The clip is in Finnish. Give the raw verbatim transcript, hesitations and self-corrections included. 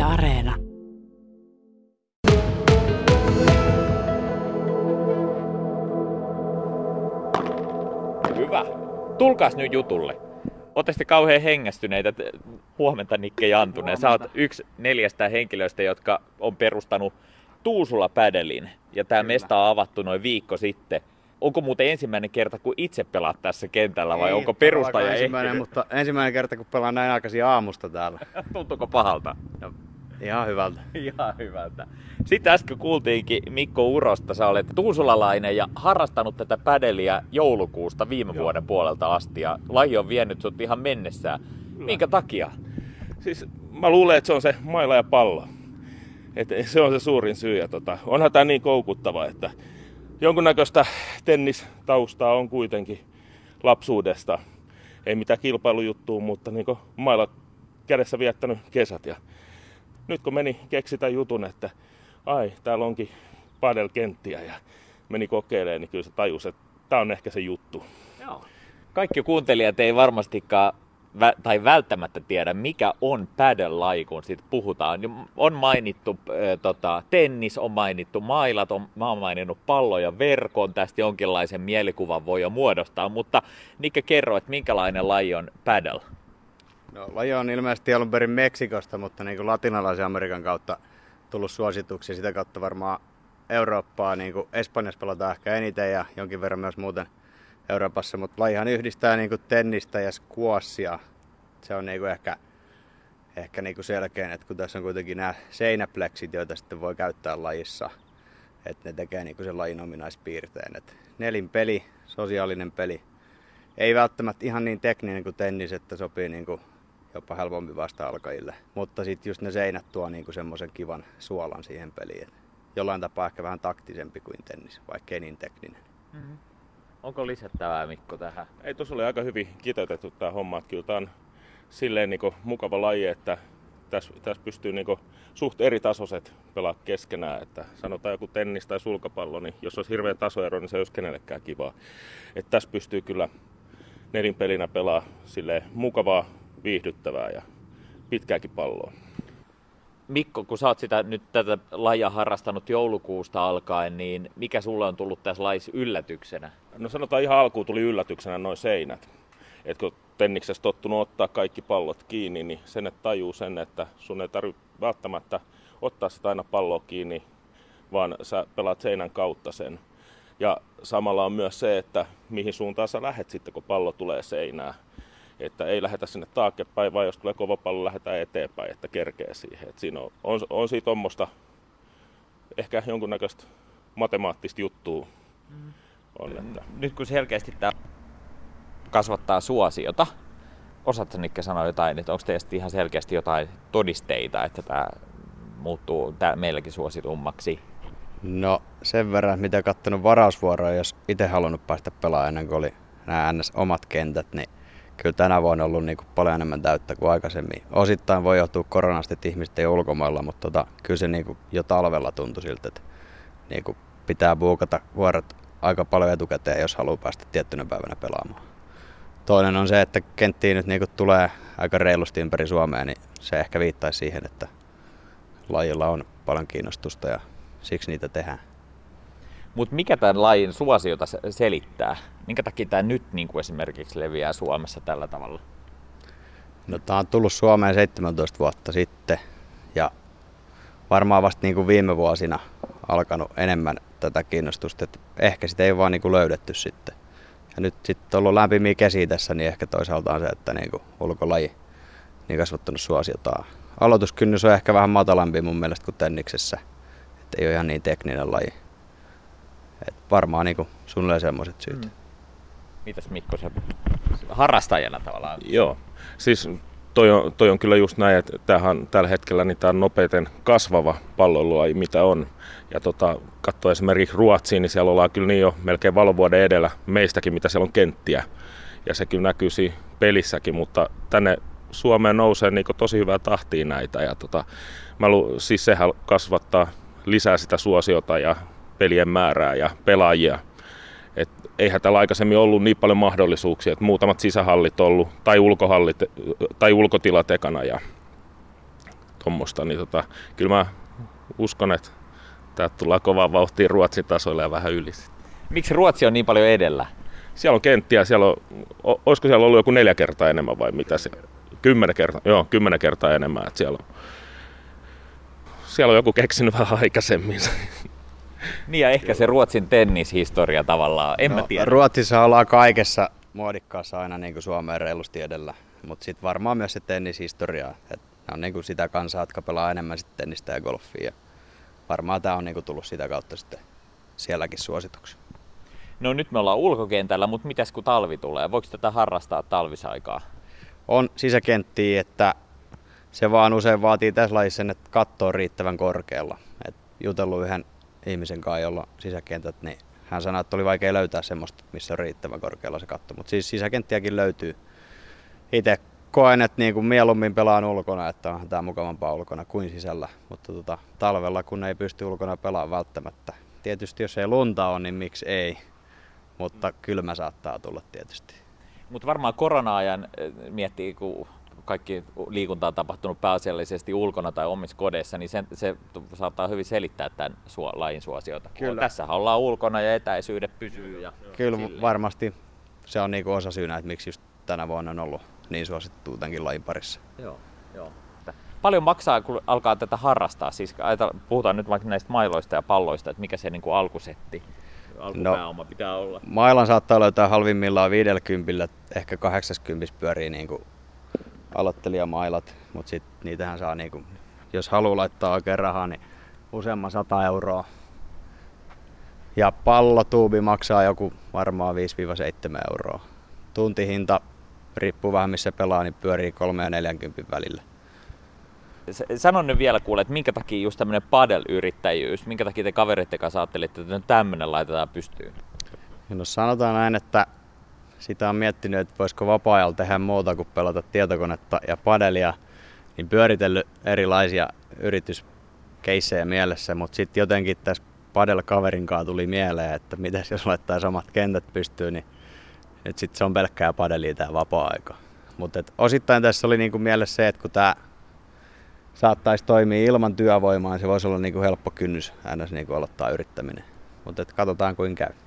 Areena. Hyvä. Tulkaas nyt jutulle. Ootte sitten kauhean hengästyneitä. Huomenta Nikke Jantunen. Sä oot yksi neljästä henkilöistä, jotka on perustanut Tuusula Padelin. Ja tää Kyllä. mesta on avattu noin viikko sitten. Onko muuten ensimmäinen kerta, kun itse pelaat tässä kentällä vai Ei, onko perustaja ensimmäinen, ehtinyt? mutta ensimmäinen kerta, kun pelaan näin aikaisin aamusta täällä. Tuntuuko pahalta? No, ihan hyvältä. Ihan hyvältä. Sitten äsken kuultiinkin Mikko Urosta. Sä olet tuusulalainen ja harrastanut tätä pädeliä joulukuusta viime Joo. vuoden puolelta asti. Ja laji on vienyt sut ihan mennessään. Kyllä. Minkä takia? Siis mä luulen, että se on se maila ja pallo. Et se on se suurin syy. Ja tota, onhan tää niin koukuttava, että jonkunnäköistä tennistaustaa on kuitenkin lapsuudesta. Ei mitään kilpailujuttua, mutta niin mailla kädessä viettänyt kesät. Ja nyt kun meni keksitä jutun, että ai, täällä onkin padelkenttiä ja meni kokeilemaan, niin kyllä se tajus, että tää on ehkä se juttu. Joo. Kaikki kuuntelijat ei varmastikaan vä- tai välttämättä tiedä, mikä on padel-laji, kun siitä puhutaan. On mainittu äh, tota, tennis, on mainittu mailat, on, mä oon maininnut pallon ja verkon, tästä jonkinlaisen mielikuvan voi jo muodostaa, mutta Nikke, kerro, että minkälainen laji on padel? No, laji on ilmeisesti alun perin Meksikosta, mutta niin kuin latinalaisen Amerikan kautta tullut suosituksia. Sitä kautta varmaan Eurooppaa, niin kuin Espanjassa pelataan ehkä eniten ja jonkin verran myös muuten Euroopassa. Mutta lajihan yhdistää niin kuin tennistä ja squashia. Se on niin kuin ehkä, ehkä niin kuin selkeä, että kun tässä on kuitenkin nämä seinäpleksit, joita sitten voi käyttää lajissa. Että ne tekee niin kuin sen lajin ominaispiirteen. Et nelinpeli, sosiaalinen peli. Ei välttämättä ihan niin tekninen kuin tennis, että sopii niin kuin jopa helpompi vasta-alkajille. Mutta sitten just ne seinät tuo niinku semmoisen kivan suolan siihen peliin. Et jollain tapaa ehkä vähän taktisempi kuin tennis, vaikka ei niin tekninen. Mm-hmm. Onko lisättävää, Mikko, tähän? Ei, tuossa oli aika hyvin kiteytetty tämä homma. Kyllä tämä on silleen niinku mukava laji, että tässä, tässä pystyy niinku suht eri tasoiset pelaa keskenään. Että sanotaan joku tennis tai sulkapallo, niin jos olisi hirveä tasoero, niin se ei olisi kenellekään kivaa. Että tässä pystyy kyllä nelinpelinä pelaa silleen mukavaa, viihdyttävää ja pitkääkin palloa. Mikko, kun sä oot sitä nyt tätä lajia harrastanut joulukuusta alkaen, niin mikä sulle on tullut tässä lajissa yllätyksenä? No sanotaan ihan alkuun tuli yllätyksenä noin seinät. Et kun tenniksessä tottunut ottaa kaikki pallot kiinni, niin sen et tajuu sen, että sun ei tarvitse välttämättä ottaa sitä aina palloa kiinni, vaan sä pelaat seinän kautta sen. Ja samalla on myös se, että mihin suuntaan sä lähet sitten, kun pallo tulee seinään. Että ei lähdetä sinne taaksepäin, vaan jos tulee kova pallo, lähdetään eteenpäin, että kerkee siihen. Et siinä on, on, on siitä tommoista ehkä jonkunnäköistä matemaattista juttua. Mm. On, että. Nyt kun selkeästi tämä kasvattaa suosiota, osaatko Nikke sanoa jotain, että onko teistä ihan selkeästi jotain todisteita, että tämä muuttuu tää meilläkin suositummaksi? No sen verran, mitä katsonut varausvuoroja, jos itse halunnut päästä pelaamaan ennen kuin oli nämä N S-omat kentät, niin kyllä tänä vuonna on ollut niin kuin paljon enemmän täyttä kuin aikaisemmin. Osittain voi johtua koronasta, että ihmiset ei ole ulkomailla, mutta tota, kyllä se niin kuin jo talvella tuntui siltä, että niin kuin pitää buukata vuorot aika paljon etukäteen, jos haluaa päästä tiettynä päivänä pelaamaan. Toinen on se, että kenttiin nyt niin kuin tulee aika reilusti ympäri Suomea, niin se ehkä viittaisi siihen, että lajilla on paljon kiinnostusta ja siksi niitä tehdään. Mutta mikä tämän lajin suosiota selittää? Minkä takia tämä nyt niin kuin esimerkiksi leviää Suomessa tällä tavalla? No, tämä on tullut Suomeen seitsemäntoista vuotta sitten ja varmaan vasta niin kuin viime vuosina alkanut enemmän tätä kiinnostusta. Et ehkä sitä ei vaan niin kuin löydetty sitten. Ja nyt sitten on ollut lämpimiä kesiä tässä, niin ehkä toisaalta on se, että niin kuin ulkolaji niin kasvattanut suosiotaan. Aloituskynnys on ehkä vähän matalampi mun mielestä kuin tenniksessä. Et ei ole ihan niin tekninen laji. Et varmaan niinku suunnilleen semmoiset syyt. Mm. Mitäs Mikko, se harrastajana tavallaan? Joo, siis toi on, toi on kyllä just näin, että tämähän, tällä hetkellä niin tämä on nopeiten kasvava palloilulaji, mitä on. Ja tota, katsoo esimerkiksi Ruotsiin, niin siellä ollaan kyllä niin jo melkein valovuoden edellä meistäkin, mitä siellä on kenttiä. Ja se kyllä näkyy siinä pelissäkin, mutta tänne Suomeen nousee niin tosi hyvää tahtia näitä. Ja tota, mä lu, siis sehän kasvattaa lisää sitä suosiota ja pelien määrää ja pelaajia. Et eihän täällä aikaisemmin ollut niin paljon mahdollisuuksia, että muutamat sisähallit ollut tai ulkohallit tai ulkotilat ekana ja tuommoista, niin tota, kyllä mä uskon, että täältä tullaan kovaa vauhtia Ruotsin tasoilla ja vähän yli. Miksi Ruotsi on niin paljon edellä? Siellä on kenttiä, siellä on, olisiko siellä ollut joku neljä kertaa enemmän vai mitä se? Kymmenen kertaa, joo, kymmenen kertaa enemmän, että siellä on, siellä on joku keksinyt vähän aikaisemmin. Niin ja ehkä se Ruotsin tennishistoria tavallaan, en no, mä tiedä. Ruotsissa ollaan kaikessa muodikkaassa aina niin kuin Suomeen reilusti edellä, mutta sitten varmaan myös se tennishistoria, että on niin kuin sitä kansaa, jotka pelaa enemmän sitten tennistä ja golfia. Ja varmaan tämä on niin kuin tullut sitä kautta sitten sielläkin suosituksi. No nyt me ollaan ulkokentällä, mutta mitäs kun talvi tulee? Voiko tätä harrastaa talvisaikaa? On sisäkenttiä, että se vaan usein vaatii tässä lajissa sen, että katto on riittävän korkealla. Et jutellut yhden ihmisen kanssa, jolla on sisäkentät, niin hän sanoi, että oli vaikea löytää semmoista, missä on riittävän korkealla se katto. Mutta siis sisäkenttiäkin löytyy. Itse koen, että niin kuin mieluummin pelaan ulkona, että onhan tämä mukavampaa ulkona kuin sisällä. Mutta tota, talvella, kun ei pysty ulkona pelaamaan välttämättä. Tietysti jos ei lunta ole, niin miksi ei. Mutta kylmä saattaa tulla tietysti. Mutta varmaan korona-ajan miettii, kun kaikki liikunta on tapahtunut pääasiallisesti ulkona tai omissa kodeissa, niin se, se saattaa hyvin selittää tämän suo, lajin suosiota. Kyllä. Tässähän ollaan ulkona ja etäisyydet pysyy. Ja Kyllä silleen. varmasti se on niinku osa syynä, että miksi just tänä vuonna on ollut niin suosittu tämänkin lajin parissa. Joo, joo. Paljon maksaa, kun alkaa tätä harrastaa? Siis puhutaan nyt vaikka näistä mailoista ja palloista, että mikä se niin kuin alkusetti, alkupääoma no, pitää olla. Mailan saattaa löytää halvimmillaan viidelläkympillä, ehkä kahdeksankymmentä pyörii niin kuin aloittelijamailat, mutta sitten niitähän saa, niin kuin, jos haluaa laittaa oikein rahaa, niin useamman sata euroa. Ja pallotuubi maksaa joku varmaan viisi seitsemän euroa. Tuntihinta, riippuu vähän missä pelaa, niin pyörii kolme ja neljäkymmentä välillä. Sano nyt vielä kuule, että minkä takia just tämmöinen padel-yrittäjyys, minkä takia te kavereiden kanssa ajattelitte, että tämmöinen laitetaan pystyyn? No sanotaan näin, että sitä on miettinyt, että voisiko vapaa-ajalla tehdä muuta kuin pelata tietokonetta ja padelia, niin pyöritellyt erilaisia yrityskeissejä mielessä, mutta sitten jotenkin tässä padel-kaverin kanssa tuli mieleen, että mitäs jos laittaa samat kentät pystyyn, niin nyt sitten se on pelkkää padelia tämä vapaa-aika. Mutta osittain tässä oli niinku mielessä se, että kun tämä saattaisi toimia ilman työvoimaa, niin se voisi olla niinku helppo kynnys aina niinku aloittaa yrittäminen. Mutta katsotaan kuinka käy.